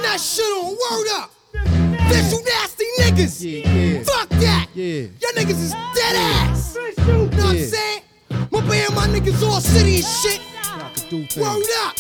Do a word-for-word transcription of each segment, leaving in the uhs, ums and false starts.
that shit on, word up. Bitch, you nasty niggas. Yeah, yeah. Fuck that. Yeah. Y'all niggas is dead ass. You know what I'm Yeah. saying? My band, my niggas all city and shit. Word up.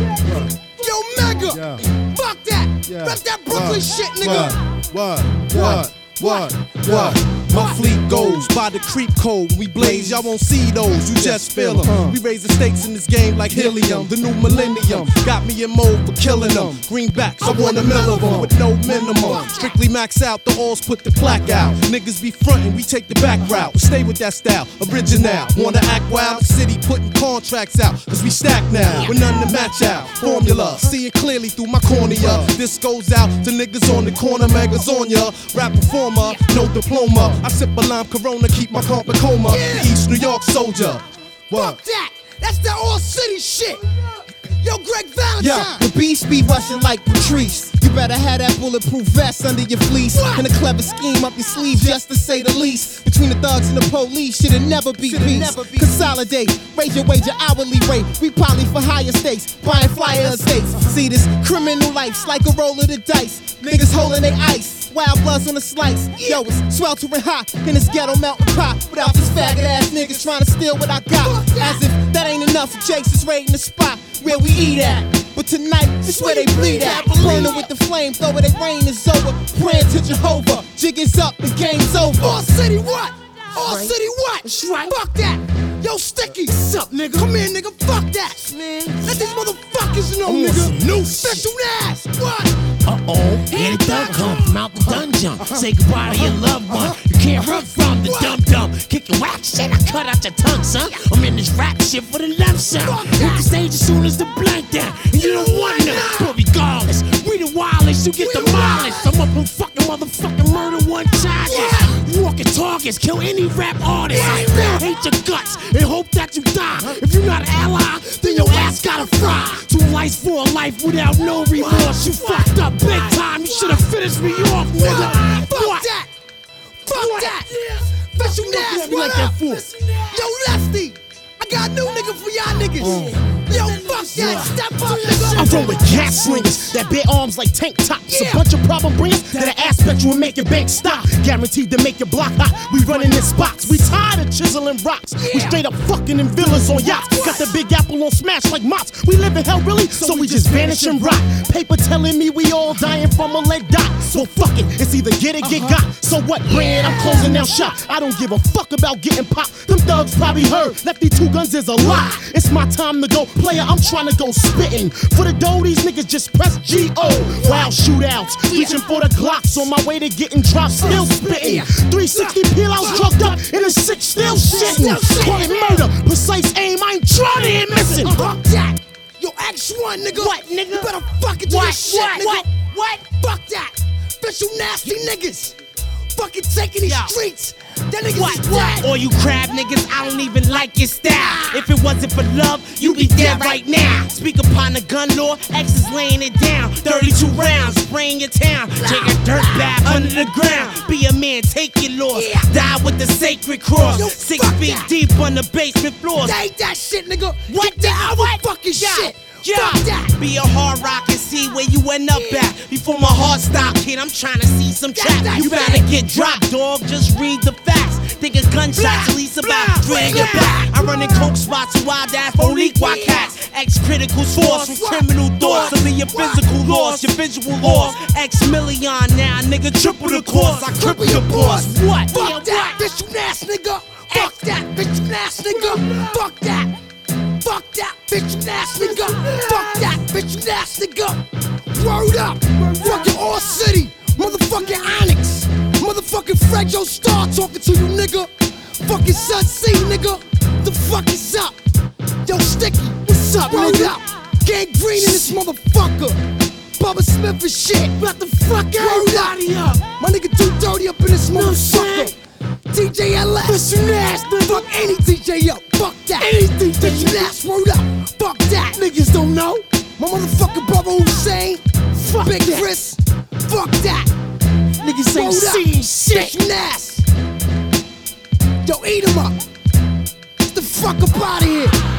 Yo, Mega. Yeah. Fuck that. Yeah. Rep that Brooklyn What? shit, nigga. What? What? What? What? My fleet goes by the creep code. When we blaze, y'all won't see those. You just feel them. We raise the stakes in this game like helium. The new millennium got me in mode for killing them. Greenbacks, I want a mill of them with no minimum. Strictly max out, the alls put the plaque out. Niggas be frontin', we take the back route. Stay with that style, original. Wanna act wild? City putting contracts out, cause we stack now. With none to match out. Formula, see it clearly through my cornea. This goes out to niggas on the corner, megas on ya. Rap performer, no diploma. I sip a lime Corona, keep my carpet coma. Yeah. East New York soldier. What? Fuck that. That's that all city shit. Yo, Greg Valentine. Yeah, the beast be rushing like Patrice. You better have that bulletproof vest under your fleece. What? And a clever scheme up your sleeve, just to say the least. Between the thugs and the police, shit'll never be Shit'll peace. never be Consolidate, raise your wage, your hourly rate. We probably for higher stakes, buying flyer estates. See this criminal life's like a roll of the dice. Niggas holding they ice. Wild bloods on the slice. Yo, it's sweltering hot in this ghetto melting pot. Without these faggot ass niggas trying to steal what I got. As if that ain't enough, Jake's is raiding the spot where we eat at. But tonight, it's where they bleed at. Burning with the flame, though it ain't rain is over. Praying to Jehovah, jig is up, the game's over. All city what? All right. city what? That's right. Fuck that. Yo, Sticky. What's up, nigga? Come here, nigga. Fuck that. Man. Let these motherfuckers know, I want nigga. some new Special ass. What? Uh-oh, here the thug come from out the dungeon. Say goodbye to your loved one. You can't run from the dum-dum. Kicking whack shit, I cut out your tongue, son. I'm in this rap shit for the lump sum. Hit the stage as soon as the blank down. And you don't want none, but regardless, we the wildest, you get the mildest. I'm up on fucking motherfucking murder one charges. Walking targets, kill any rap artist. I still hate your guts and hope that you die. If you're not an ally, then your ass gotta fry. Two lives for a life without no remorse. You fucked up big time. You should've finished me off, nigga. Fuck What? that. Fuck What? that. Special Look ass. at me What like that up? fool. Yo, Lefty. I got a new nigga for y'all niggas. Yo, fuck that. Step up, nigga. I'm from with gas slingers that bear arms like tank tops. Yeah. A bunch of problem bringers that aspect you and make your bank stop. Guaranteed to make your block hot. We running in spots. We tired of chiseling rocks. We straight up fucking in villas on yachts. Got the big apple on smash like mops. We live in hell really, so we just vanish and rot. Paper telling me we all dying from a lead dot. So fuck it, it's either get it, get got. So what, Brand? I'm closing down shop. I don't give a fuck about getting popped. Them thugs probably heard Lefty Two Guns is a lie. It's my time to go, player. I'm trying to go spitting. For the dough, these niggas just press G O. Wild shootouts, reaching for the Glocks. On my way to getting dropped, still spitting. three sixty peel outs drugged up in a six, still shitting. Call it murder, precise aim. I ain't trying to hit missing. Fuck that. Yo, X one, nigga. What, nigga? You better fuck it to What? this shit, What? nigga. What? What? Fuck that. Special nasty niggas. Fucking taking these Yo. streets. That niggas What? is What? dead. All you crab niggas, I don't even like your style. If it wasn't for love, you be dead right now. Speak upon the gun law, X is laying it down. thirty-two rounds, spraying your town. Take a dirt bath under the ground. Be a man, take your loss. Yeah. Die with the sacred cross. Yo, Six fuck feet that. deep on the basement floors. They ain't that shit, nigga. What? Get that other What? fucking Yeah. shit. Yeah. Fuck that. Be a hard rock and see where you end up Yeah. at. Before my heart stop, kid, I'm trying to see some That's trap. that You shit. better get dropped, dog. Just read the facts. Think a gunshot's Blah, at least blah, about three in your blah. back. I run in coke spots and wild ass Monique cats. Ex-critical source from What? criminal doors. What? To be your What? physical loss, your visual loss. X-million now, nigga, triple the cost. I cripple your boss. What? Fuck Yeah, that, what? bitch, you ass nigga. Fuck that, bitch, you ass nigga. Fuck that. Fuck that, bitch, you ass nigga. Fuck that, bitch, you ass nigga. Word up. Fucking All City. Motherfucking Onyx. Motherfucking Fred Joe Star talking to you, nigga. Fucking Sun C, nigga. The fuck is up? Yo, Sticky, what's up, nigga? Gang Green in this motherfucker. Bubba Smith and shit. What the fuck, everybody up? My nigga Too Dirty up in this motherfucker. D J L S. Bitch, you ass, nigga. Fuck any D J up. Fuck that. Any D J. Bitch, you ass, word up. Fuck that. Niggas don't know. My motherfucking brother Hussein. Fuck Big that. Chris. Fuck that. Niggas ain't Word up. seen shit. Bitch, you ass. Yo, eat him up. Get the fuck up out of here.